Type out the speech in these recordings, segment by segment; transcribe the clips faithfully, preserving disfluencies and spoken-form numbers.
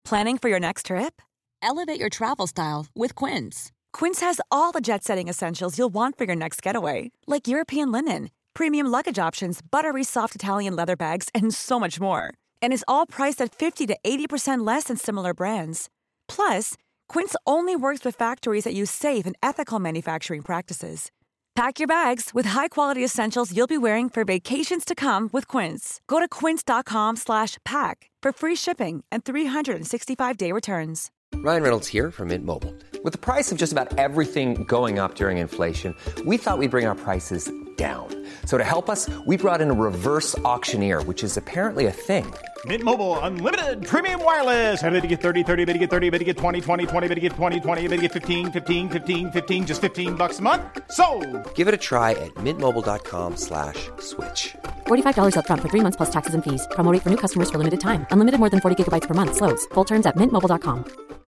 Planning for your next trip? Elevate your travel style with Quince. Quince has all the jet-setting essentials you'll want for your next getaway, like European linen, premium luggage options, buttery soft Italian leather bags, and so much more. And is all priced at fifty to eighty percent less than similar brands. Plus, Quince only works with factories that use safe and ethical manufacturing practices. Pack your bags with high-quality essentials you'll be wearing for vacations to come with Quince. Go to quince.com slash pack for free shipping and three sixty-five day returns. Ryan Reynolds here from Mint Mobile. With the price of just about everything going up during inflation, we thought we'd bring our prices down. So to help us, we brought in a reverse auctioneer, which is apparently a thing. Mint Mobile Unlimited Premium Wireless. How to get thirty, thirty, how to get thirty, how to get twenty, twenty, twenty, how to get twenty, twenty, how to get fifteen, fifteen, fifteen, fifteen, just fifteen bucks a month? Sold! Give it a try at mintmobile.com slash switch. forty-five dollars up front for three months plus taxes and fees. Promo rate for new customers for limited time. Unlimited more than forty gigabytes per month. Slows full terms at mint mobile dot com.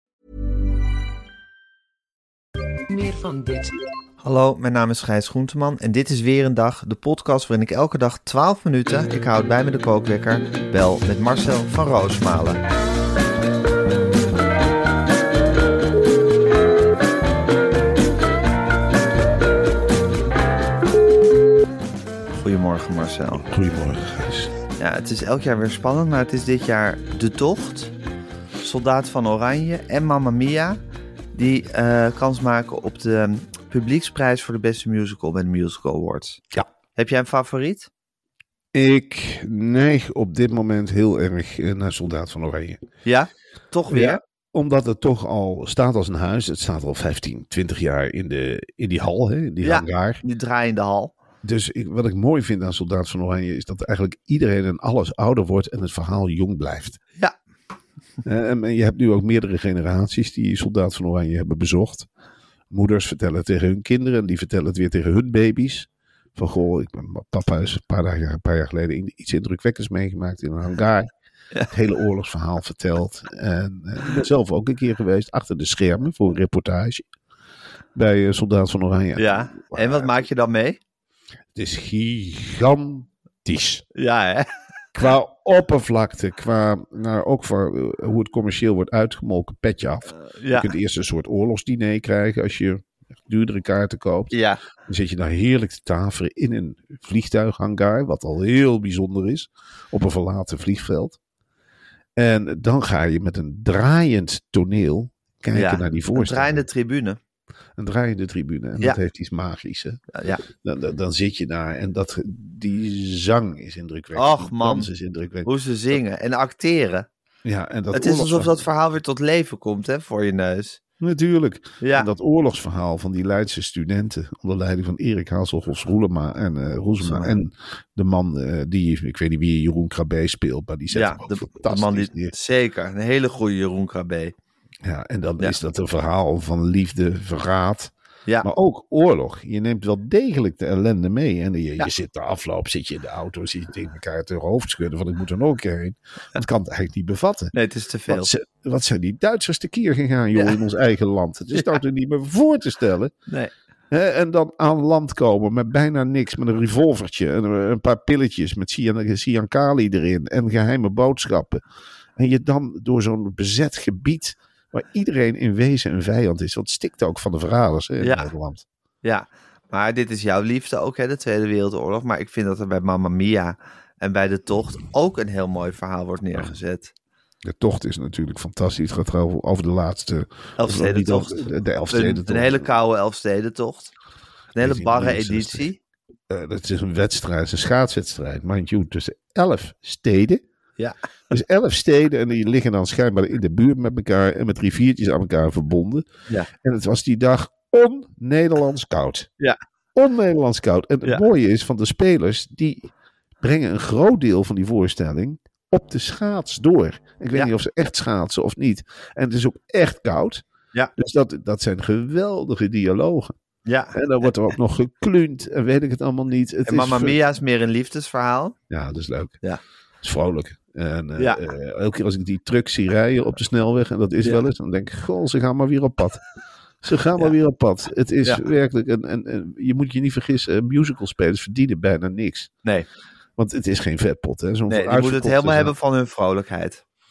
Meer van dit. Hallo, mijn naam is Gijs Groenteman en dit is weer een dag, de podcast waarin ik elke dag twaalf minuten, ik houd bij me de kookwekker, bel met Marcel van Roosmalen. Goedemorgen Marcel. Goedemorgen Gijs. Ja, het is elk jaar weer spannend, maar het is dit jaar De Tocht, Soldaat van Oranje en Mamma Mia, die uh, kans maken op de publieksprijs voor de beste musical bij de Musical Awards. Ja. Heb jij een favoriet? Ik neig op dit moment heel erg naar Soldaat van Oranje. Ja? Toch weer? Ja, omdat het toch al staat als een huis. Het staat al vijftien, twintig jaar in, de, in die hal, hè, in die ja, hangar. die draaiende hal. Dus ik, wat ik mooi vind aan Soldaat van Oranje is dat eigenlijk iedereen en alles ouder wordt en het verhaal jong blijft. Ja. Uh, en je hebt nu ook meerdere generaties die Soldaat van Oranje hebben bezocht. Moeders vertellen het tegen hun kinderen en die vertellen het weer tegen hun baby's. Van goh, ik ben, papa is een paar, dagen, een paar jaar geleden iets indrukwekkends meegemaakt in een hangar. Ja. Het hele oorlogsverhaal verteld. En uh, ik ben zelf ook een keer geweest achter de schermen voor een reportage bij uh, Soldaat van Oranje. Ja, en wat maak je dan mee? Het is gigantisch. Ja, hè? Qua oppervlakte, qua, nou, ook voor uh, hoe het commercieel wordt uitgemolken, petje af. Uh, ja. Je kunt eerst een soort oorlogsdiner krijgen als je duurdere kaarten koopt. Ja. Dan zit je daar heerlijk te tafelen in een vliegtuighangar, wat al heel bijzonder is, op een verlaten vliegveld. En dan ga je met een draaiend toneel kijken ja, naar die voorstelling. Een draaiende tribune. Een draaiende tribune. En ja. dat heeft iets magisch. Hè? Ja. Dan, dan, dan zit je daar en dat, die zang is indrukwekkend. Och man, is indrukwekkend. hoe ze zingen en acteren. Ja, en dat het is alsof dat verhaal weer tot leven komt, hè, voor je neus. Natuurlijk. Ja. En dat oorlogsverhaal van die Leidse studenten onder leiding van Erik Hazelhofs Roelema en uh, Roesema en de man uh, die, ik weet niet wie Jeroen Krabbe speelt, maar die zet ja, hem ook de, fantastisch de man die, neer. Zeker, een hele goede Jeroen Krabbe. Ja, en dan ja. is dat een verhaal van liefde, verraad, ja. maar ook oorlog. Je neemt wel degelijk de ellende mee. En je, ja. je zit de afloop, zit je in de auto, zit je tegen elkaar te hoofd schudden van ik moet er nog een keer heen. Dat kan het eigenlijk niet bevatten. Nee, het is te veel. Wat, ze, wat zijn die Duitsers tekeer gegaan, joh, ja. in ons eigen land. Het is ja. toch niet meer voor te stellen. Nee. He, en dan aan land komen met bijna niks, met een revolvertje en een paar pilletjes met Siankali erin en geheime boodschappen. En je dan door zo'n bezet gebied waar iedereen in wezen een vijand is. Want het stikt ook van de verraders hè, in ja. Nederland. Ja, maar dit is jouw liefde ook, hè, de Tweede Wereldoorlog. Maar ik vind dat er bij Mamma Mia en bij De Tocht ook een heel mooi verhaal wordt neergezet. De Tocht is natuurlijk fantastisch. Het gaat over, over de laatste... Elfstedentocht. De, de Elfstedentocht. Een, een hele koude Elfstedentocht. Een hele barre editie. Uh, dat is een wedstrijd, een schaatswedstrijd, mind you, tussen elf steden. Ja. Dus elf steden en die liggen dan schijnbaar in de buurt met elkaar en met riviertjes aan elkaar verbonden. Ja. En het was die dag on-Nederlands koud. Ja. On-Nederlands koud. En het ja. mooie is van de spelers, die brengen een groot deel van die voorstelling op de schaats door. Ik weet ja. niet of ze echt schaatsen of niet. En het is ook echt koud. Ja. Dus dat, dat zijn geweldige dialogen. Ja. En dan wordt er ook nog gekluund en weet ik het allemaal niet. Het en Mamma is Mia is meer een liefdesverhaal. Ja, dat is leuk. Ja. Het is vrolijk. En uh, ja. uh, elke keer als ik die truck zie rijden op de snelweg, en dat is ja. wel eens, dan denk ik, goh, ze gaan maar weer op pad. Ze gaan ja. maar weer op pad. Het is ja. werkelijk, en, en, en je moet je niet vergissen, musicalspelers verdienen bijna niks. Nee. Want het is geen vetpot. Hè? Zo'n nee, die moeten het helemaal zijn. hebben van hun vrolijkheid.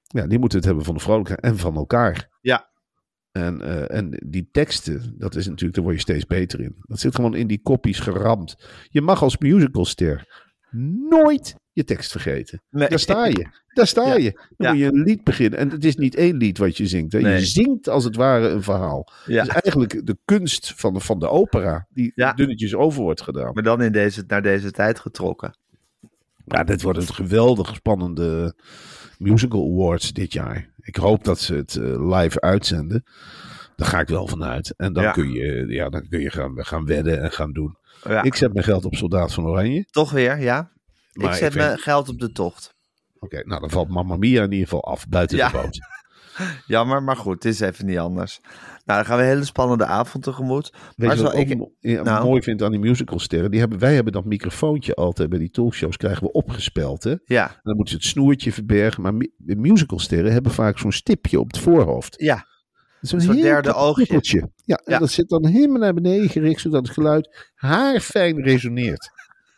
Ja, die moeten het hebben van de vrolijkheid en van elkaar. Ja. En, uh, en die teksten, dat is natuurlijk, daar word je steeds beter in. Dat zit gewoon in die koppies geramd. Je mag als musicalster nooit je tekst vergeten. Nee. Daar sta je. Daar sta Ja. je. Dan Ja. moet je een lied beginnen. En het is niet één lied wat je zingt. Hè. Nee. Je zingt als het ware een verhaal. Ja. Dus eigenlijk de kunst van de, van de opera, die Ja. dunnetjes over wordt gedaan. Maar dan in deze, naar deze tijd getrokken. Ja, dit wordt een geweldig spannende musical awards dit jaar. Ik hoop dat ze het uh, live uitzenden. Daar ga ik wel vanuit. En dan Ja. kun je, ja, dan kun je gaan, gaan wedden en gaan doen. Ja. Ik zet mijn geld op Soldaat van Oranje. Toch weer, ja. Maar ik zet ik weet- mijn geld op de tocht. Oké, nou dan valt Mamma Mia in ieder geval af. Buiten Ja. de boot. Jammer, maar goed, het is even niet anders. Nou, dan gaan we een hele spannende avond tegemoet. Weet Maar je wat zo, ik ik, mo- ja, nou. mooi vind aan die musicalsterren? Die hebben, wij hebben dat microfoontje altijd bij die talkshows krijgen we opgespeld. Hè? En ja, dan moeten ze het snoertje verbergen. Maar mi- de musicalsterren hebben vaak zo'n stipje op het voorhoofd. ja, Zo'n soort heel derde klein oogje. druppeltje. Ja, en Ja. dat zit dan helemaal naar beneden gericht, zodat het geluid haarfijn resoneert.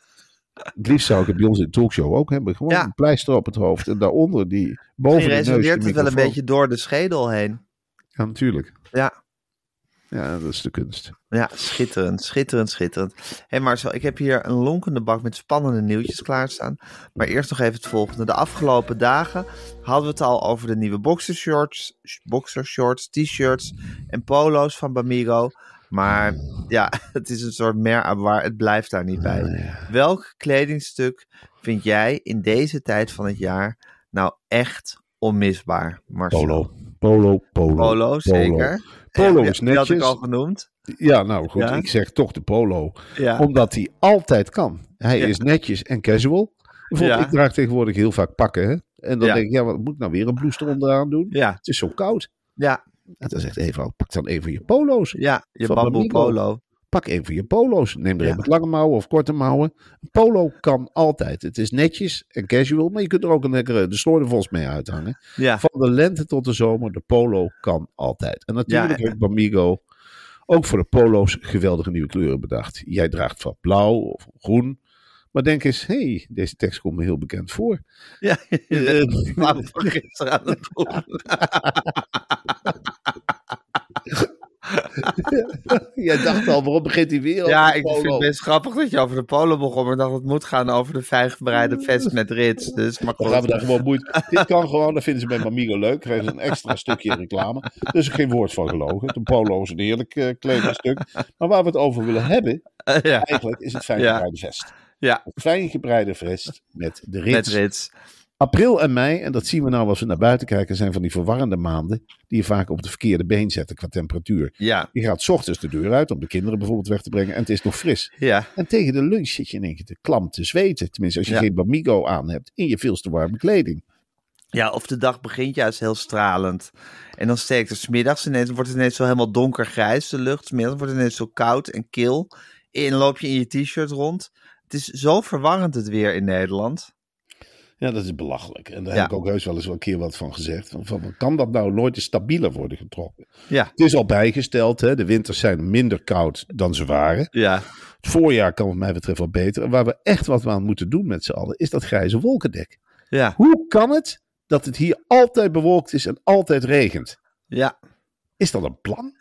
Het liefst zou ik het bij ons in de talkshow ook hebben. Gewoon Ja. een pleister op het hoofd. En daaronder die boven die de neus de resoneert het wel een microfoon. beetje door de schedel heen. Ja, natuurlijk. Ja, Ja, dat is de kunst. ja, schitterend, schitterend, schitterend. Hé hey Marcel, ik heb hier een lonkende bak met spannende nieuwtjes klaarstaan. Maar eerst nog even het volgende. De afgelopen dagen hadden we het al over de nieuwe boxershorts, boxershorts, t-shirts en polo's van Bamigo. Maar ja, het is een soort mer à waar, het blijft daar niet bij. Welk kledingstuk vind jij in deze tijd van het jaar nou echt onmisbaar, Marcel? Polo. Polo, polo. Polo, zeker. Polo Ja, is die had ik netjes. al genoemd. Ja, nou goed, Ja. ik zeg toch de polo. Ja. Omdat hij altijd kan. Hij Ja. is netjes en casual. Bijvoorbeeld, Ja. ik draag tegenwoordig heel vaak pakken. Hè? En dan Ja. denk ik, ja, wat moet ik nou weer een blouse eronder aan doen? Ja, Het is zo koud. ja, En dan zegt Eva, pak dan een van je polo's. ja, je Van bamboe Bamigo. polo. Pak een van je polo's. Neem er Ja. een met lange mouwen of korte mouwen. Een polo kan altijd. Het is netjes en casual, maar je kunt er ook een lekkere de slordenvos mee uithangen. Ja, Van de lente tot de zomer, de polo kan altijd. En natuurlijk Ja. heeft Bamigo ook voor de polo's geweldige nieuwe kleuren bedacht. Jij draagt van blauw of groen. Maar denk eens, hé, hey, deze tekst komt me heel bekend voor. ja. Eh, Ik kwam van gisteren aan het doen. Jij dacht al, waarom begint hij weer Ja, over ik polo? vind het best grappig dat je over de polo begon. Maar ik dacht, het moet gaan over de vijfgebreide vest met rits. Dus, maar Dan goed. gaan we daar gewoon moeite. Dit kan gewoon, dat vinden ze bij Bamigo leuk. Krijgen ze een extra stukje reclame. Dus er geen woord van gelogen. De polo is een heerlijk uh, kledingstuk. Maar waar we het over willen hebben, Eh, ja, eigenlijk is het fijngebreide vest. ja, Het fijngebreide vest met de rits. met rits. April en mei, en dat zien we nou als we naar buiten kijken, zijn van die verwarrende maanden die je vaak op het verkeerde been zetten qua temperatuur. Ja, Je gaat 's ochtends de deur uit om de kinderen bijvoorbeeld weg te brengen en het is nog fris. ja, En tegen de lunch zit je in één keer te klam te zweten. Tenminste, als je Ja. geen Bamigo aan hebt in je veel te warme kleding. ja, of de dag begint juist heel stralend. En dan steekt er 's middags ineens, wordt het ineens zo helemaal donkergrijs, de lucht. 's Middags wordt het ineens zo koud en kil. En dan loop je in je t-shirt rond. Het is zo verwarrend het weer in Nederland. Ja, dat is belachelijk. En daar Ja. heb ik ook heus wel eens wel een keer wat van gezegd. Van, van, kan dat nou nooit eens stabieler worden getrokken? Ja, Het is al bijgesteld, hè? De winters zijn minder koud dan ze waren. ja, Het voorjaar kan wat mij betreft wel beter. En waar we echt wat aan moeten doen met z'n allen, is dat grijze wolkendek. ja, Hoe kan het dat het hier altijd bewolkt is en altijd regent? ja. Is dat een plan?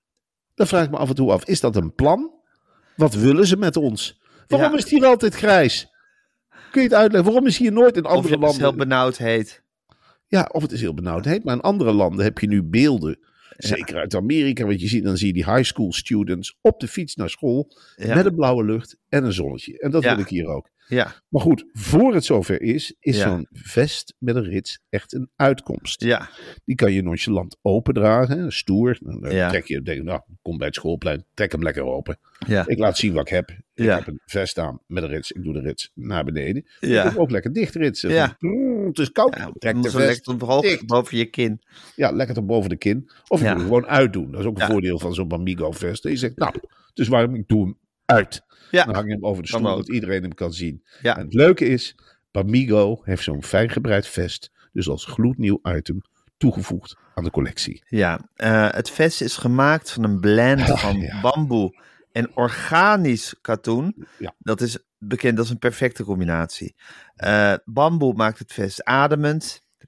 Dan vraag ik me af en toe af, is dat een plan? Wat willen ze met ons? Waarom Ja. is het hier altijd grijs? Kun je het uitleggen? Waarom is hier nooit in Of andere het is landen... heel benauwd heet. Ja, of het is heel benauwd heet. Maar in andere landen heb je nu beelden. Zeker uit Amerika. Want je ziet, dan zie je die high school students op de fiets naar school. Ja. Met een blauwe lucht en een zonnetje. En dat Ja. wil ik hier ook. Ja, Maar goed, voor het zover is, is Ja. zo'n vest met een rits echt een uitkomst. ja, Die kan je nonchalant opendragen. hè, Stoer. Dan Ja. trek je, denk, nou, kom bij het schoolplein. Trek hem lekker open. ja. Ik laat zien wat ik heb. Ik Ja. heb een vest aan met een rits. Ik doe de rits naar beneden. Ja. Ik heb ook lekker dicht ritsen. Ja. Van, "Brrr, het is koud. Ja, Trek moet de zo vest lekker omhoog, dicht. boven je kin. Ja, lekker tot boven de kin. Of je Ja. moet hem gewoon uitdoen. Dat is ook een Ja. voordeel van zo'n Bamigo vest. En je zegt, nou, dus waarom ik doe hem uit. Ja. Dan hang je hem over de Kan stoel, ook. dat iedereen hem kan zien. Ja. En het leuke is, Bamigo heeft zo'n fijn gebreid vest, dus als gloednieuw item, toegevoegd aan de collectie. Ja, eh, het vest is gemaakt van een blend Ah, van ja. bamboe en organisch katoen. Ja. Dat is bekend als een perfecte combinatie. Eh, bamboe maakt het vest ademend.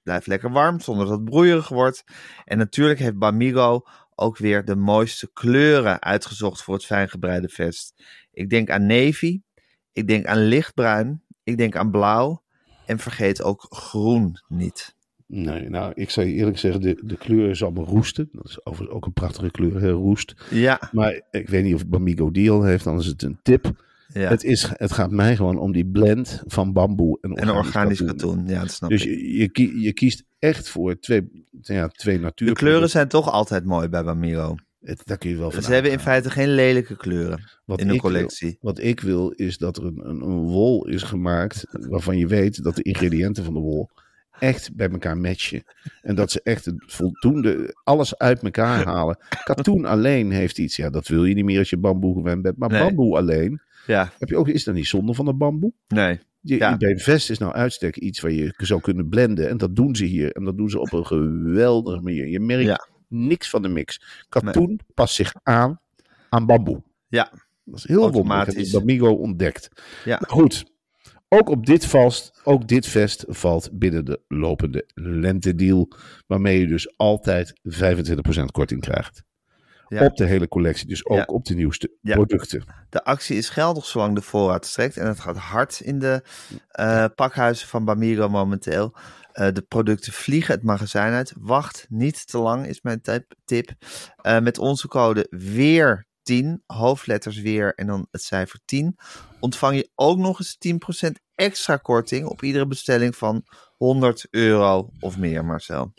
blijft lekker warm zonder dat het broeierig wordt. En natuurlijk heeft Bamigo ook weer de mooiste kleuren uitgezocht voor het fijngebreide vest. Ik denk aan navy, ik denk aan lichtbruin, ik denk aan blauw en vergeet ook groen niet. Nee, nou, ik zou je eerlijk zeggen, de, de kleur is allemaal roesten. Dat is overigens ook een prachtige kleur, hè, roest. Ja. Maar ik weet niet of Bamigo die al heeft, dan is het een tip. Ja. Het, is, het gaat mij gewoon om die blend van bamboe en En organisch, organisch katoen. katoen, ja, dat snap Dus ik. je, je, kie- je kiest echt voor twee, ja, twee natuur. De kleuren zijn toch altijd mooi bij Bamigo. Het, daar kun je wel van Ze hebben in uitgaan. feite geen lelijke kleuren Wat in hun ik wil- collectie. Wat ik wil is dat er een, een, een wol is gemaakt waarvan je weet dat de ingrediënten van de wol echt bij elkaar matchen. En dat ze echt het voldoende alles uit elkaar halen. Katoen alleen heeft iets, ja, dat wil je niet meer als je bamboe gewend bent. Maar Nee. bamboe alleen, Ja, heb je ook, is dat niet zonde van de bamboe? nee. Je, Ja. Bij een vest is nou uitstek iets waar je zou kunnen blenden. En dat doen ze hier. En dat doen ze op een geweldige manier. Je merkt Ja. niks van de mix. Katoen past zich aan aan bamboe. Ja, Dat is heel wonderlijk. Automatisch. Dat heb Bamigo ontdekt. ja. Nou, goed. Ook op dit vast, ook dit vest valt binnen de lopende lentedeal. Waarmee je dus altijd vijfentwintig procent korting krijgt. Ja. Op de hele collectie. Dus ook Ja. op de nieuwste Ja. producten. De actie is geldig zolang de voorraad strekt. En het gaat hard in de uh, pakhuizen van Bamigo momenteel. Uh, de producten vliegen het magazijn uit. Wacht niet te lang, is mijn tip. tip. Uh, met onze code weer tien, hoofdletters weer en dan het cijfer tien, ontvang je ook nog eens tien procent extra korting op iedere bestelling van honderd euro of meer, Marcel.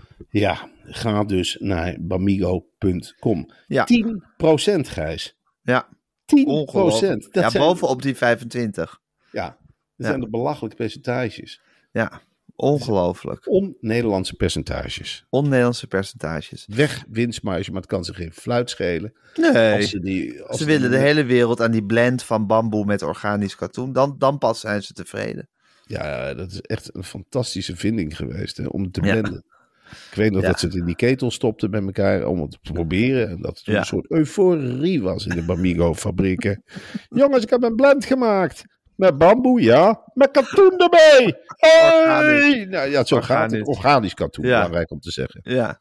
Ja, ga dus naar bamigo punt com. Ja. tien procent, Gijs. Ja, tien ongelooflijk. procent. Dat Ja, zijn, bovenop die vijfentwintig. Ja, dat Ja. zijn de belachelijke percentages. Ja, ongelooflijk. On-Nederlandse percentages. On-Nederlandse percentages. Weg winstmarge, maar het kan ze geen fluit schelen. Nee, Als ze die, als ze die- willen de hele wereld aan die blend van bamboe met organisch katoen. Dan, dan pas zijn ze tevreden. Ja, dat is echt een fantastische vinding geweest, hè, om het te Ja. blenden. Ik weet nog Ja. dat ze het in die ketel stopten met elkaar om het te proberen. En dat het toen Ja. een soort euforie was in de Bamigo-fabrieken. Jongens, ik heb een blend gemaakt. Met bamboe, ja. Met katoen erbij. Hey! Organisch. Nou, ja, zo gaat het. Organisch. Organisch katoen, Ja. belangrijk om te zeggen. Ja,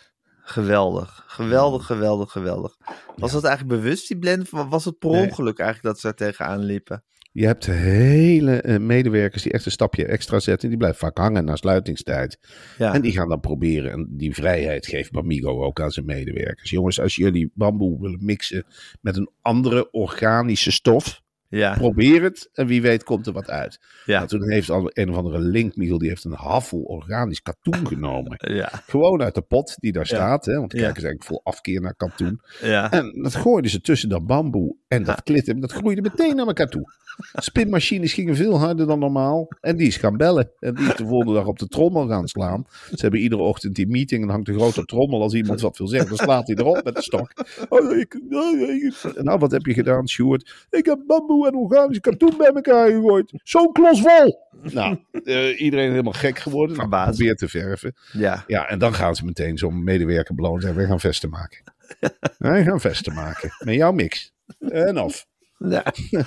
geweldig. Geweldig, geweldig, geweldig. Was dat eigenlijk bewust, die blend? Of was het per Nee. ongeluk eigenlijk dat ze er tegenaan liepen? Je hebt hele eh, medewerkers die echt een stapje extra zetten. Die blijven vaak hangen na sluitingstijd. Ja, En die gaan dan proberen. En die vrijheid geeft Bamigo ook aan zijn medewerkers. Jongens, als jullie bamboe willen mixen met een andere organische stof, ja, probeer het. En wie weet komt er wat uit. ja, Nou, toen heeft al een of andere linkmiddel, die heeft een haffel organisch katoen genomen. ja, Gewoon uit de pot die daar Ja. staat. Hè, want de Ja. kijkers eigenlijk vol afkeer naar katoen. ja. En dat gooiden ze tussen dat bamboe en dat klitten. Dat groeide meteen naar elkaar toe. Spinmachines gingen veel harder dan normaal. En die is gaan bellen. En die is de volgende dag op de trommel gaan slaan. Ze hebben iedere ochtend die meeting. En dan hangt de grote trommel. Als iemand wat wil zeggen, dan slaat hij erop met de stok. Oh, ik, oh, ik, nou, wat heb je gedaan, Sjoerd? Ik heb bamboe en organisch katoen bij elkaar gegooid. Zo'n klos vol. Nou, uh, iedereen helemaal gek geworden. Nou, Verbaasd. probeer te verven. Ja, Ja, en dan gaan ze meteen zo'n medewerker belonen. Zeggen, wij gaan vesten maken. Wij gaan vesten maken. Met jouw mix. En af. ja.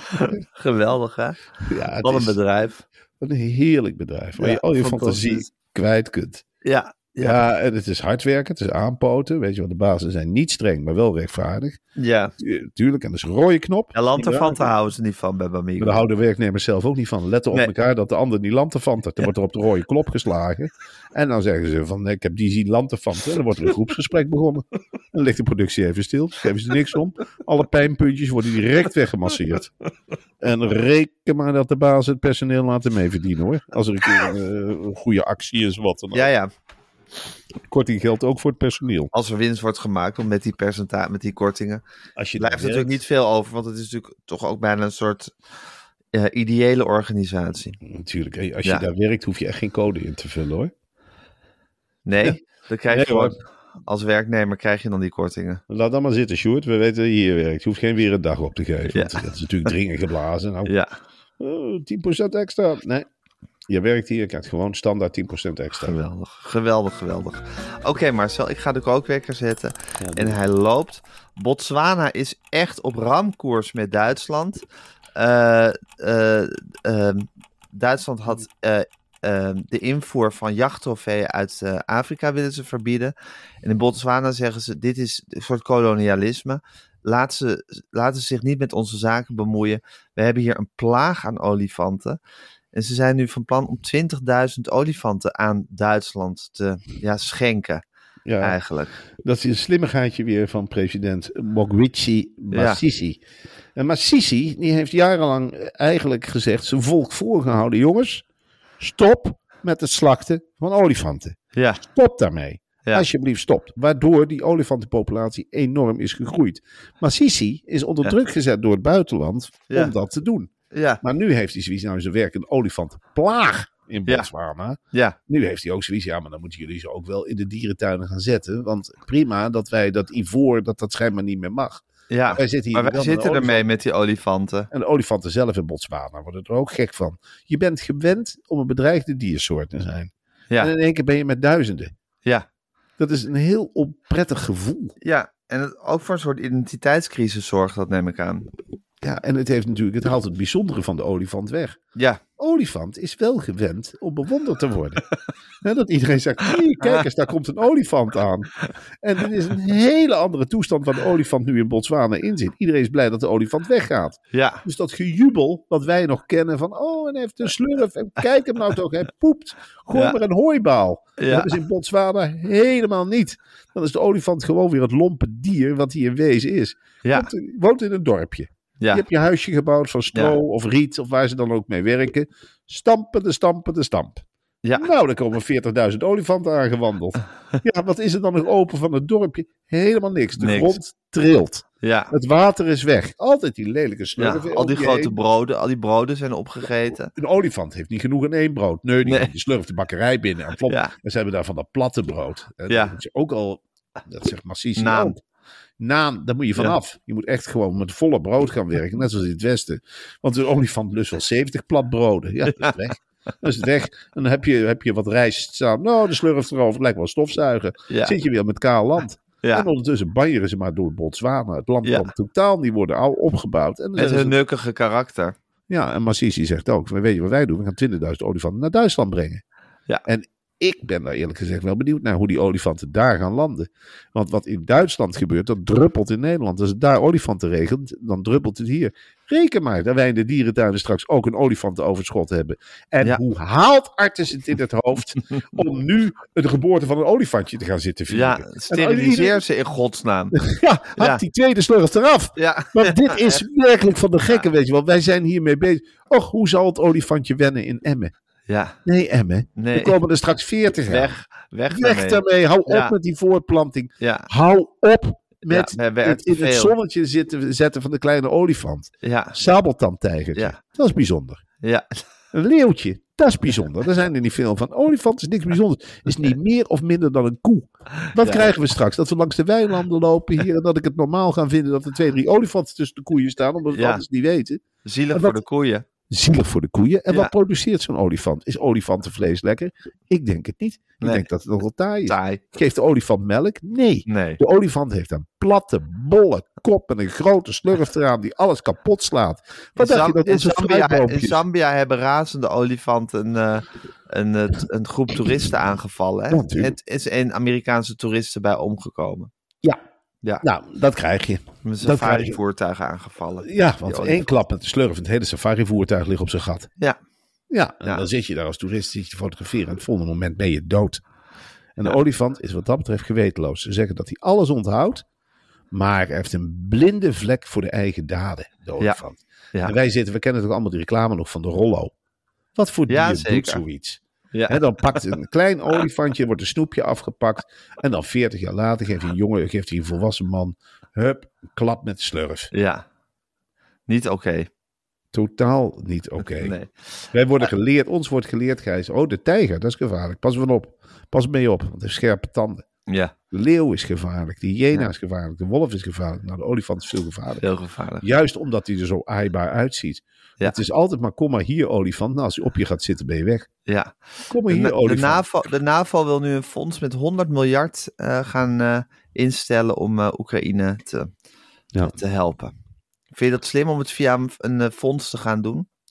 Geweldig, hè? Ja, het Wat een is bedrijf. een heerlijk bedrijf. Waar Ja, je al je fantastisch. fantasie kwijt kunt. Ja, Ja. ja, en het is hard werken. Het is aanpoten. Weet je wel, de bazen zijn niet streng, maar wel rechtvaardig. ja. Tu- Tuurlijk, en dat is een rode knop. Ja, Lanterfanten Ja. houden ze niet van bij Bamigo. Maar daar houden werknemers zelf ook niet van. Letten op Nee. elkaar dat de ander niet lanterfanten. Dan wordt er op de rode klop geslagen. En dan zeggen ze van, ik heb die zien lanterfanten. En dan wordt er een groepsgesprek begonnen. Dan ligt de productie even stil. Geven ze er niks om. Alle pijnpuntjes worden direct weggemasseerd. En reken maar dat de baas het personeel laten meeverdienen, hoor. Als er een keer een, eh, een goede actie is, wat dan ook. Ja, ja. Korting geldt ook voor het personeel. Als er winst wordt gemaakt om met die percentage, met die kortingen, Als je blijft daar natuurlijk werkt- niet veel over, want het is natuurlijk toch ook bijna een soort uh, ideële organisatie. Natuurlijk, hè, als Ja. je daar werkt, hoef je echt geen code in te vullen, hoor. Nee, dan krijg je Nee, hoor. gewoon, als werknemer krijg je dan die kortingen. Laat dan maar zitten, Sjoerd. We weten dat je hier werkt. Je hoeft geen weer een dag op te geven. Ja. Want dat is natuurlijk dringend geblazen. Nou, Ja, oh, tien procent extra. Nee, je werkt hier. Je krijgt gewoon standaard tien procent extra. geweldig. Geweldig, geweldig. Oké, Marcel, ik ga de kookwekker zetten. En hij loopt. Botswana is echt op ramkoers met Duitsland. Uh, uh, uh, Duitsland had uh, uh, de invoer van jachttrofeeën uit uh, Afrika willen ze verbieden. En in Botswana zeggen ze, dit is een soort kolonialisme. Laat ze, laten ze zich niet met onze zaken bemoeien. We hebben hier een plaag aan olifanten. En ze zijn nu van plan om twintigduizend olifanten aan Duitsland te ja, schenken. Ja, eigenlijk. Dat is een slimmigheidje weer van president Mogwitsi Masisi. Ja. En Masisi, die heeft jarenlang eigenlijk gezegd, zijn volk voorgehouden, jongens, stop met het slachten van olifanten. Ja. Stop daarmee. Ja. Alsjeblieft, stop. Waardoor die olifantenpopulatie enorm is gegroeid. Masisi is onder ja. druk gezet door het buitenland ja. om dat te doen. Ja. Maar nu heeft hij zoiets, nou is er werkelijk een olifantenplaag in Botswana. Ja. Ja. Nu heeft hij ook zoiets, ja, maar dan moeten jullie ze ook wel in de dierentuinen gaan zetten. Want prima dat wij dat ivoor, dat dat schijnbaar niet meer mag. Ja, maar wij zitten, hier maar wij zitten ermee met die olifanten. En de olifanten zelf in Botswana worden er ook gek van. Je bent gewend om een bedreigde diersoort te zijn. Ja. En in één keer ben je met duizenden. Ja. Dat is een heel onprettig gevoel. Ja, en het ook voor een soort identiteitscrisis zorgt, dat neem ik aan. Ja, en het heeft natuurlijk, het haalt het bijzondere van de olifant weg. Ja. Olifant is wel gewend om bewonderd te worden. He, dat iedereen zegt, hey, kijk eens, daar komt een olifant aan. En dit is een hele andere toestand waar de olifant nu in Botswana in zit. Iedereen is blij dat de olifant weggaat. Ja. Dus dat gejubel wat wij nog kennen van, oh, en hij heeft een slurf. En kijk hem nou toch, hij poept. Gooi ja. maar een hooibaal. Ja. Dat is in Botswana helemaal niet. Dan is de olifant gewoon weer het lompe dier wat hij in wezen is. Ja. Want, woont in een dorpje. Ja. Je hebt je huisje gebouwd van stro ja. of riet of waar ze dan ook mee werken. Stampen de stampen de stamp. Ja. Nou, er komen veertigduizend olifanten aangewandeld. Ja, wat is er dan nog open van het dorpje? Helemaal niks. De niks. grond trilt. Ja. Het water is weg. Altijd die lelijke slurven. Ja, al die grote heen. broden, al die broden zijn opgegeten. Een olifant heeft niet genoeg in één brood. Nee, die, nee. die slurft de bakkerij binnen. En, ja. en ze hebben daar van dat platte brood. En ja. Dat is ook al, dat zegt Masisi ook. Naan, daar moet je vanaf. Ja. Je moet echt gewoon met volle brood gaan werken. Net zoals in het Westen. Want een olifant lust wel zeventig plat broden. Ja, dat is weg. Dan is het weg. En dan heb je, heb je wat rijst staan. Nou, de slurf erover. Het lijkt wel stofzuigen. Ja. Zit je weer met kaal land. Ja. En ondertussen banjeren ze maar door Botswana. Het land ja. kan totaal niet worden opgebouwd. En met hun nukkige karakter. Ja, en Masisi zegt ook. Weet je wat wij doen? We gaan twintigduizend olifanten naar Duitsland brengen. Ja. En ik ben daar eerlijk gezegd wel benieuwd naar hoe die olifanten daar gaan landen. Want wat in Duitsland gebeurt, dat druppelt in Nederland. Als het daar olifanten regent, dan druppelt het hier. Reken maar dat wij in de dierentuinen straks ook een olifantenoverschot hebben. En ja. hoe haalt Artis het in het hoofd om nu de geboorte van een olifantje te gaan zitten vieren? Ja, steriliseer ze in godsnaam. Ja, haal ja. die tweede slurf eraf. Ja. Maar dit is werkelijk van de gekken, weet je wel. Wij zijn hiermee bezig. Och, hoe zal het olifantje wennen in Emmen? Ja. Nee, Emme. Nee. Er komen er straks veertig weg. Weg, weg daarmee. daarmee. Hou op ja. met die voortplanting. Ja. Hou op met ja, het, in het zonnetje zitten, zetten van de kleine olifant. Ja. Sabeltandtijgertje. Ja. Dat is bijzonder. Ja. Een leeuwtje. Dat is bijzonder. Daar zijn er niet veel van. Olifant is niks bijzonders. Is niet meer of minder dan een koe. Wat ja. krijgen we straks? Dat we langs de weilanden lopen hier en dat ik het normaal ga vinden dat er twee, drie olifanten tussen de koeien staan, omdat we het ja. anders niet weten. Zielig voor de koeien. Zielig voor de koeien. En ja. wat produceert zo'n olifant? Is olifantenvlees lekker? Ik denk het niet. Ik nee. denk dat het nog wel taai is. Taai. Geeft de olifant melk? Nee. nee. De olifant heeft een platte, bolle kop en een grote slurf eraan die alles kapot slaat. Wat in, dacht Zam- je dat in, onze Zambia, in Zambia hebben razende olifanten een, een, een, een groep toeristen aangevallen. Hè? Ja, het is een Amerikaanse toeristen bij omgekomen. Ja. Ja. Nou, dat krijg je. Met safari-voertuigen aangevallen. Ja, want één klap met de slurf en het hele safari-voertuig ligt op zijn gat. Ja. Ja, en ja. dan zit je daar als toerist zit je te fotograferen en het volgende moment ben je dood. En de ja. olifant is wat dat betreft gewetenloos. Ze zeggen dat hij alles onthoudt, maar hij heeft een blinde vlek voor de eigen daden, de olifant. Ja. Ja. En wij zitten, we kennen toch allemaal die reclame nog van de Rollo. Wat voor dier ja, doet zoiets? Ja. En dan pakt een klein olifantje, wordt een snoepje afgepakt. En dan veertig jaar later geeft hij een jongen, geeft hij een volwassen man, hup, een klap met de slurf. Ja, niet oké. Okay. Totaal niet oké. Okay. Nee. Wij worden geleerd, ons wordt geleerd, Gijs. Oh, de tijger, dat is gevaarlijk. Pas van op. Pas mee op, want hij heeft scherpe tanden. Ja. De leeuw is gevaarlijk, de hyena ja. is gevaarlijk, de wolf is gevaarlijk. Nou, de olifant is veel gevaarlijker. Heel gevaarlijk. Juist omdat hij er zo aaibaar uitziet. Ja. Het is altijd maar, kom maar hier, olifant. Nou, als hij op je gaat zitten, ben je weg. Ja. Kom maar hier, de, olifant. De NAVO, de NAVO wil nu een fonds met honderd miljard uh, gaan uh, instellen om uh, Oekraïne te, ja. te helpen. Vind je dat slim om het via een, een fonds te gaan doen?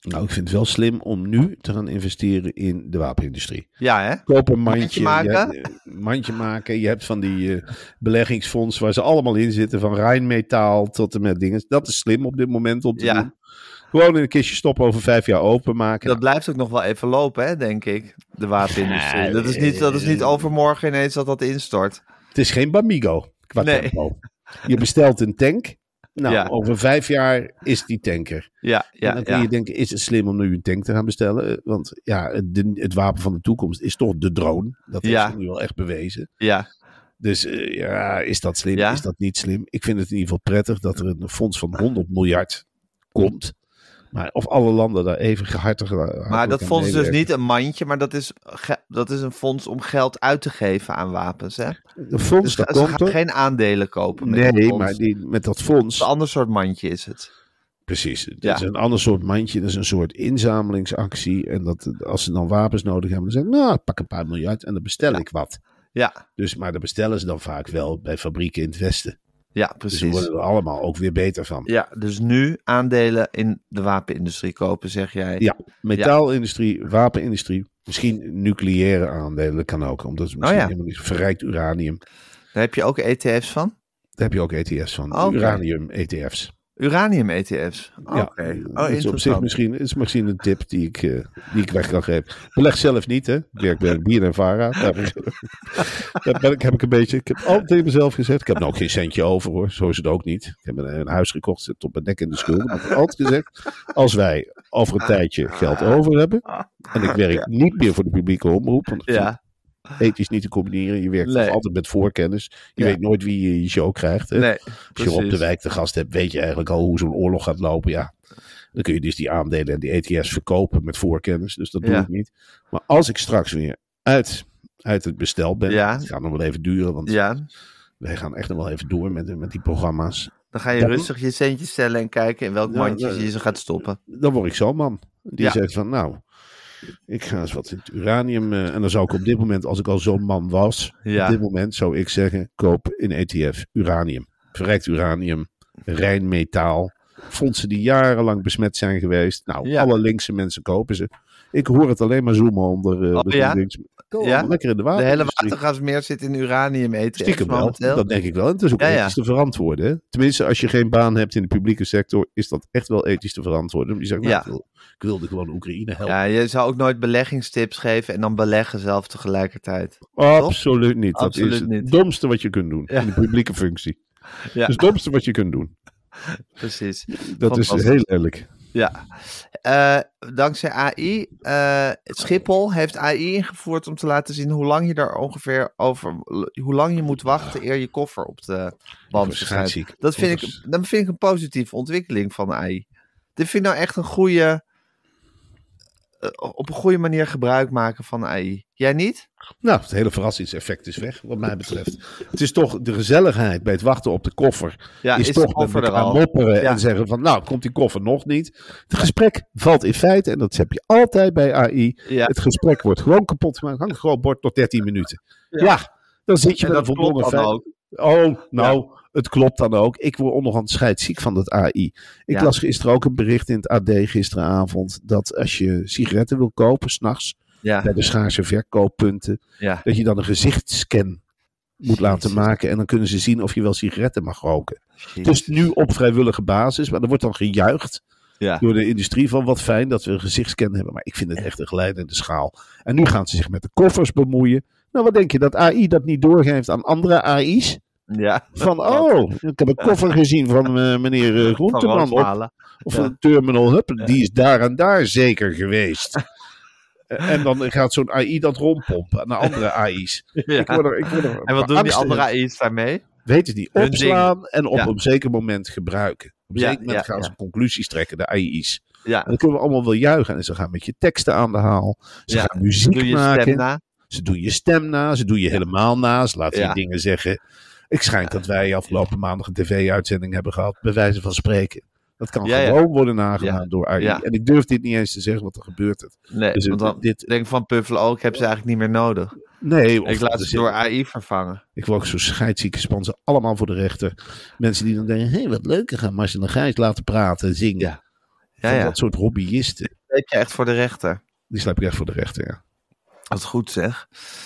Nou, ik vind het wel slim om nu te gaan investeren in de wapenindustrie. Ja, hè? Koop een mandje. Mandje maken. Je hebt, uh, mandje maken. Je hebt van die uh, beleggingsfondsen waar ze allemaal in zitten. Van Rijnmetaal tot en met dingen. Dat is slim op dit moment om te Ja. doen. Gewoon in een kistje stoppen, over vijf jaar openmaken. Dat blijft ook nog wel even lopen, hè, denk ik. De wapenindustrie. Dat is niet, dat is niet overmorgen ineens dat dat instort. Het is geen Bamigo qua Nee. tempo. Je bestelt een tank. Nou, Ja. over vijf jaar is die tanker. Ja, ja, en dan kun ja. je denken, is het slim om nu een tank te gaan bestellen? Want ja, het, het wapen van de toekomst is toch de drone. Dat Ja. is nu wel echt bewezen. ja. Dus uh, ja, is dat slim? Ja. Is dat niet slim? Ik vind het in ieder geval prettig dat er een fonds van honderd miljard komt. Maar of alle landen daar even hartig Maar dat fonds is dus niet een mandje, maar dat is, ge- dat is een fonds om geld uit te geven aan wapens, hè? Een fonds, Dus dat ze komt gaan er. geen aandelen kopen met dat Nee, fonds. maar die, met dat Het fonds... is een ander soort mandje is het. Precies, het Ja. is een ander soort mandje. Dat is een soort inzamelingsactie. En dat, als ze dan wapens nodig hebben, dan zeggen ze, nou, pak een paar miljard en dan bestel Ja. ik wat. Ja, Dus, maar dat bestellen ze dan vaak wel bij fabrieken in het Westen. ja, Dus we precies. worden er allemaal ook weer beter van. Ja, dus nu aandelen in de wapenindustrie kopen, zeg jij. Ja, metaalindustrie, wapenindustrie, misschien nucleaire aandelen, dat kan ook. Omdat het misschien ja. helemaal niet verrijkt uranium. Daar heb je ook E T F's van? Daar heb je ook E T F's van, Oké. uranium-E T F's. Uranium-E T F's? Oké. Ja, Oh, dat is op interessant. zich misschien, is misschien een tip die ik, uh, die ik weg kan geven. Beleg zelf niet, hè. Ik werk bij B N N Vara. Daar, daar ben ik, heb ik een beetje... Ik heb altijd tegen mezelf gezegd. Ik heb nou ook geen centje over, hoor. Zo is het ook niet. Ik heb een, een huis gekocht, zit op mijn nek in de schulden. Maar ik heb altijd gezegd, als wij over een tijdje geld over hebben... en ik werk niet meer voor de publieke omroep... want ik Ja, vind ethisch niet te combineren. Je werkt Nee. toch altijd met voorkennis. Je Ja. weet nooit wie je je show krijgt. Hè? nee, Als je op de precies. wijk te gast hebt, weet je eigenlijk al hoe zo'n oorlog gaat lopen. Ja, dan kun je dus die aandelen en die E T F's verkopen met voorkennis. Dus dat doe Ja. ik niet. Maar als ik straks weer uit, uit het bestel ben, Ja. het gaat nog wel even duren, want Ja, wij gaan echt nog wel even door met, met die programma's. dan ga je Ja. rustig je centjes stellen en kijken in welk Ja, mandje ja. je ze gaat stoppen. Dan word ik zo'n man. Die Ja. zegt van, nou, ik ga eens wat in het uranium. eh, en dan zou ik op dit moment, als ik al zo'n man was, Ja. op dit moment zou ik zeggen, koop in E T F uranium. Verrijkt uranium, Rijnmetaal. Fondsen die jarenlang besmet zijn geweest. Nou, Ja. alle linkse mensen kopen ze. Ik hoor het alleen maar zoomen onder uh, Oh, de ja? GroenLinks. Kom, Ja? lekker in de De hele wapenindustrie. watergasmeer zit in uranium-E T F's Stiekem wel, momenteel. dat denk ik wel. En het is ook Ja, ja. ethisch te verantwoorden. Hè? Tenminste, als je geen baan hebt in de publieke sector, is dat echt wel ethisch te verantwoorden. Je zegt, nou, Ja. ik, wil, ik wilde gewoon Oekraïne helpen. Ja, je zou ook nooit beleggingstips geven en dan beleggen zelf tegelijkertijd. Absoluut niet. Dat Absoluut is het niet. domste wat je kunt doen Ja. in de publieke functie. Ja, Dat is het domste wat je kunt doen. precies. Dat is Fantastisch. heel eerlijk. Ja. Eh, dankzij A I, eh, Schiphol heeft A I ingevoerd om te laten zien hoe lang je er ongeveer over, hoe lang je moet wachten eer je koffer op de band word verschijnt. scheidsziek. Dat vind Koffers. ik, dat vind ik een positieve ontwikkeling van A I. Dit vind ik nou echt een goede, eh, op een goede manier gebruik maken van A I. Jij niet? Nou, het hele verrassingseffect is weg, wat mij betreft. Het is toch de gezelligheid bij het wachten op de koffer. Ja, is, is de toch koffer met er elkaar al? mopperen Ja. en zeggen van, nou, komt die koffer nog niet? Het gesprek valt in feite, en dat heb je altijd bij A I, Ja. het gesprek wordt gewoon kapot gemaakt. Hangt gewoon bord tot dertien minuten. Ja, Ja. dan zit je En met dat een voldongen klopt dan feit. ook. Oh, nou, het klopt dan ook. Ik word onderhand scheidsziek van dat A I. Ik Ja. las gisteren ook een bericht in het A D gisteravond, dat als je sigaretten wil kopen, s'nachts, Ja, bij de schaarse verkooppunten, ja. dat je dan een gezichtsscan moet laten Jezus. maken. En dan kunnen ze zien of je wel sigaretten mag roken. Jezus. Dus nu op vrijwillige basis. Maar er wordt dan gejuicht Ja. door de industrie van wat fijn dat we een gezichtsscan hebben. Maar ik vind het echt een glijdende schaal. En nu gaan ze zich met de koffers bemoeien. Nou, wat denk je? Dat A I dat niet doorgeeft aan andere A I's? Ja. Van, oh, ik heb een koffer gezien van eh, meneer eh, Groenteman op, Roosmalen. of Ja. een terminal hub. Die is daar en daar zeker geweest. En dan gaat zo'n A I dat rondpompen naar andere A I's. Ja. Ik word er, ik word er En wat doen die beangst andere in. A I's daarmee? Weet het niet. Hun Opslaan en op Ja. een zeker moment gebruiken. Op een Ja, zeker moment ja, gaan ja. ze conclusies trekken, de A I's. Ja. En dan kunnen we allemaal wel juichen. En ze gaan met je teksten aan de haal. Ze Ja. gaan muziek Doe je maken. stem na? Ze doen je stem na. Ze doen je helemaal na. Ze laten Ja. je dingen zeggen. Ik schijnt dat wij afgelopen maandag een tv-uitzending hebben gehad. Bij wijze van spreken. Dat kan Ja, ja. gewoon worden nagedaan Ja. door A I. Ja. En ik durf dit niet eens te zeggen, want er gebeurt het. Nee, Dus want dan dit- denk ik van Puffelen ook, ik heb ze eigenlijk niet meer nodig. Nee, of Ik laat dat is- ze door A I vervangen. Ik word ook zo scheidsziek, span ze allemaal voor de rechter. Mensen die dan denken, hé, hey, wat leuk, we gaan Marcel en Gijs laten praten, zingen. Ja. Ja, van ja. dat soort hobbyisten. Sleep je echt voor de rechter. Die sleep ik echt voor de rechter, ja. Wat goed zeg.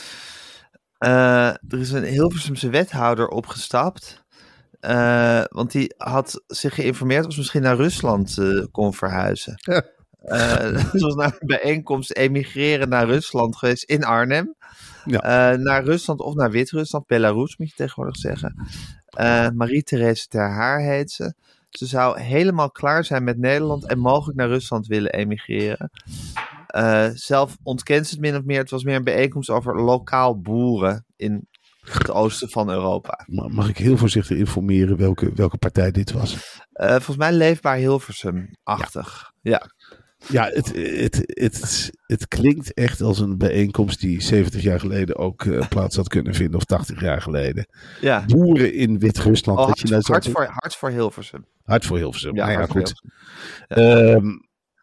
Uh, er is een Hilversumse wethouder opgestapt. Uh, want die had zich geïnformeerd of ze misschien naar Rusland uh, kon verhuizen. Ja. Uh, ze was naar een bijeenkomst emigreren naar Rusland geweest in Arnhem. Ja. Uh, naar Rusland of naar Wit-Rusland. Belarus moet je tegenwoordig zeggen. Uh, Marie-Therese Ter Haar heet ze. Ze zou helemaal klaar zijn met Nederland en mogelijk naar Rusland willen emigreren. Uh, zelf ontkent ze het min of meer. Het was meer een bijeenkomst over lokaal boeren in het oosten van Europa. Mag ik heel voorzichtig informeren welke, welke partij dit was? Uh, volgens mij Leefbaar Hilversum-achtig. Ja. ja. Ja, het, het, het, het klinkt echt als een bijeenkomst die zeventig jaar geleden ook uh, plaats had kunnen vinden. Of tachtig jaar geleden. Ja. Boeren in Wit-Rusland. Oh, dat je hart, hart, voor, hart voor Hilversum. Hart voor Hilversum. Ja, nou ja, goed. Ja, um,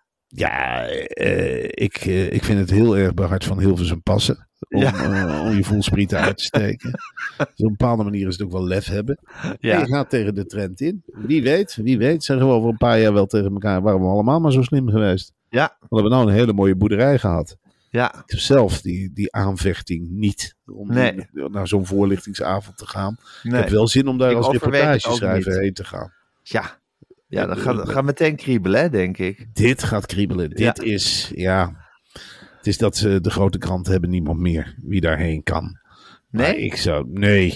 ja uh, ik, uh, ik vind het heel erg bij Hart van Hilversum passen. Om, ja. uh, om je voelsprieten uit te steken. Dus op een bepaalde manier is het ook wel lef hebben. Ja. En je gaat tegen de trend in. Wie weet, wie weet, zeggen we over een paar jaar wel tegen elkaar. Waren we allemaal maar zo slim geweest. Ja. We hebben nou een hele mooie boerderij gehad. Ja. Ik heb zelf die, die aanvechting niet. Om nee. die, naar zo'n voorlichtingsavond te gaan. Nee. Ik heb wel zin om daar ik als reportageschrijver heen te gaan. Ja. Ja, dat gaat, gaat meteen kriebelen, hè, denk ik. Dit gaat kriebelen. Ja. Dit is, ja... Het is dat ze de grote kranten hebben niemand meer wie daarheen kan. Nee? Maar ik zou... Nee.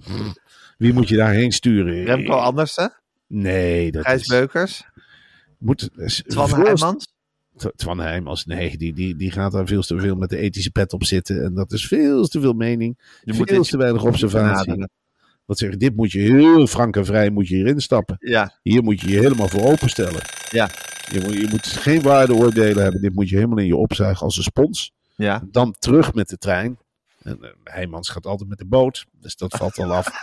Wie moet je daarheen sturen? Remco Andersen? Nee. Dat Gijs is, Beukers? Moet, Twan Heijmans? Twan Heijmans, nee. Die, die, die gaat daar veel te veel met de ethische pet op zitten. En dat is veel te veel mening. Je veel moet te weinig observatie. Wat zeg ik, dit moet je heel frank en vrij moet je hierin stappen. Ja. Hier moet je je helemaal voor openstellen. Ja. Je moet, je moet geen waardeoordelen hebben. Dit moet je helemaal in je opzuigen als een spons. Ja. Dan terug met de trein. En uh, Heijmans gaat altijd met de boot. Dus dat valt al af.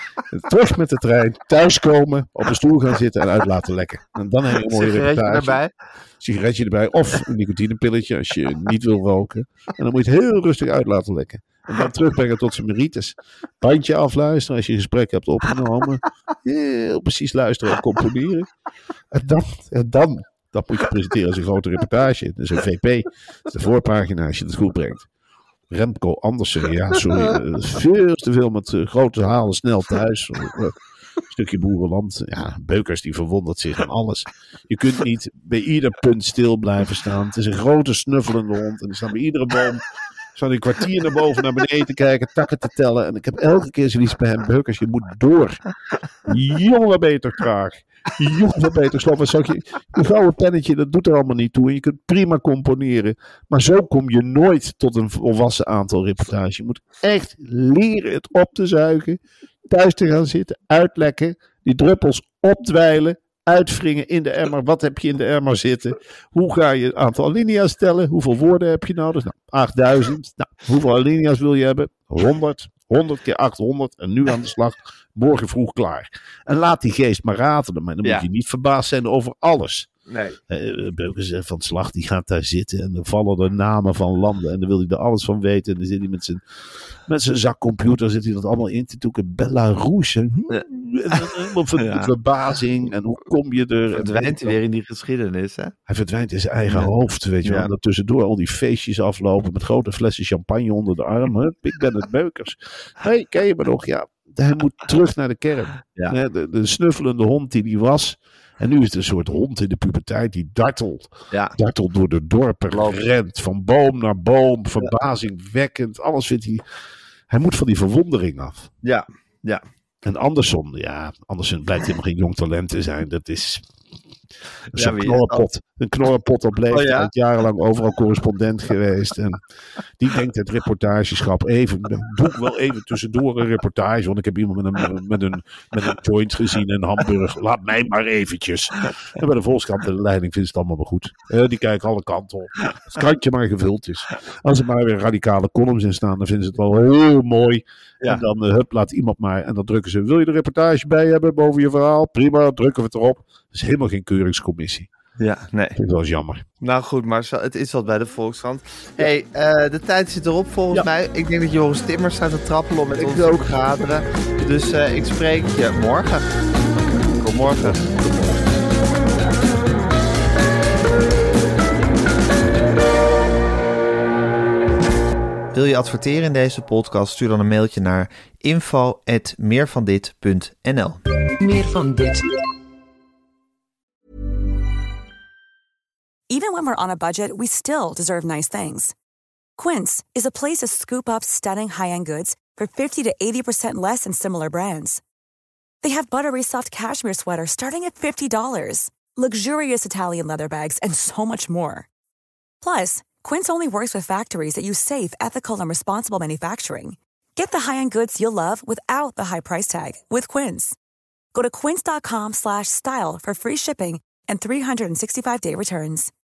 Terug met de trein. Thuiskomen. Op een stoel gaan zitten en uit laten lekken. En dan heb je een mooie sigaretje reportage. erbij. Sigaretje erbij. Of een nicotinepilletje als je niet wil roken. En dan moet je het heel rustig uit laten lekken. En dan terugbrengen tot zijn merites. Bandje afluisteren als je gesprek hebt opgenomen. Heel precies luisteren en componeren. En dan... En dan Dat moet je presenteren als een grote reportage. Dus een V P. Dat is de voorpagina als je het goed brengt. Remco Andersen. Ja, sorry. Veel te veel met uh, grote halen snel thuis. Een stukje boerenland. Ja, Beukers die verwondert zich aan alles. Je kunt niet bij ieder punt stil blijven staan. Het is een grote snuffelende hond. En die staat bij iedere boom. Zo'n een kwartier naar boven, naar beneden te kijken, takken te tellen. En ik heb elke keer zoiets bij hem. Beukers, je moet door. Jongen, beter traag. Jongen, beter slap. Je, je gouden pennetje, dat doet er allemaal niet toe. En je kunt prima componeren. Maar zo kom je nooit tot een volwassen aantal reportages. Je moet echt leren het op te zuigen. Thuis te gaan zitten, uitlekken. Die druppels opdwijlen. Uitwringen in de emmer. Wat heb je in de emmer zitten? Hoe ga je het aantal alinea's tellen? Hoeveel woorden heb je nodig? Nou, achtduizend. Nou, hoeveel alinea's wil je hebben? honderd. honderd keer achthonderd. En nu aan de slag. Morgen vroeg klaar. En laat die geest maar ratelen. Maar dan ja. moet je niet verbaasd zijn over alles. Nee. Uh, Beukers van Slag, die gaat daar zitten. En dan vallen er namen van landen. En dan wil hij er alles van weten. En dan zit hij met zijn, met zijn zakcomputer. Zit hij dat allemaal in te toeken. Belarus. En, ja. en dan helemaal ver, ja. verbazing. En hoe kom je er? Verdwijnt hij weer in die geschiedenis, hè? Hij verdwijnt in zijn eigen ja. hoofd, weet je wel. Ja. En dat tussendoor al die feestjes aflopen. Met grote flessen champagne onder de arm. Hè? Ik ben het Beukers. Hé, hey, ken je me nog? Ja. Hij moet terug naar de kern. Ja. De, de snuffelende hond die hij was. En nu is het een soort hond in de puberteit die dartelt. Ja. Dartelt door de dorpen, Loopt. rent van boom naar boom, verbazingwekkend. Alles vindt hij... Hij moet van die verwondering af. Ja, ja. En Anderson, ja, Anderson blijkt helemaal geen jong talent te zijn. Dat is... Zo'n ja, knorrenpot. Een knorrenpot op leeftijd. Oh, ja? Jarenlang overal correspondent geweest. En die denkt het reportageschap even. Doe ik wel even tussendoor een reportage. Want ik heb iemand met een, met een, met een joint gezien in Hamburg. Laat mij maar eventjes. En bij de Volkskrant de leiding vindt het allemaal wel goed. Uh, die kijken alle kanten op. Als het kantje maar gevuld is. Als er maar weer radicale columns in staan. Dan vinden ze het wel heel mooi. Ja. En dan uh, hup, laat iemand maar. En dan drukken ze. Wil je de reportage bij hebben boven je verhaal? Prima, drukken we het erop. Dat is helemaal geen keuringscommissie. Ja, nee. Dat is wel eens jammer. Nou goed, maar het is wat bij de Volkskrant. Hé, hey, uh, de tijd zit erop volgens ja. mij. Ik denk dat Joris Timmers staat te trappelen om met ik ons te vergaderen. Dus uh, ik spreek je morgen. Kom morgen. Tot morgen. Wil je adverteren in deze podcast? Stuur dan een mailtje naar info at meervandit punt n l. Meer van dit. Even when we're on a budget, we still deserve nice things. Quince is a place to scoop up stunning high-end goods for fifty to eighty percent less than similar brands. They have buttery soft cashmere sweaters starting at fifty dollars, luxurious Italian leather bags, and so much more. Plus, Quince only works with factories that use safe, ethical, and responsible manufacturing. Get the high-end goods you'll love without the high price tag with Quince. Go to quince dot com slash style for free shipping and three sixty-five day returns.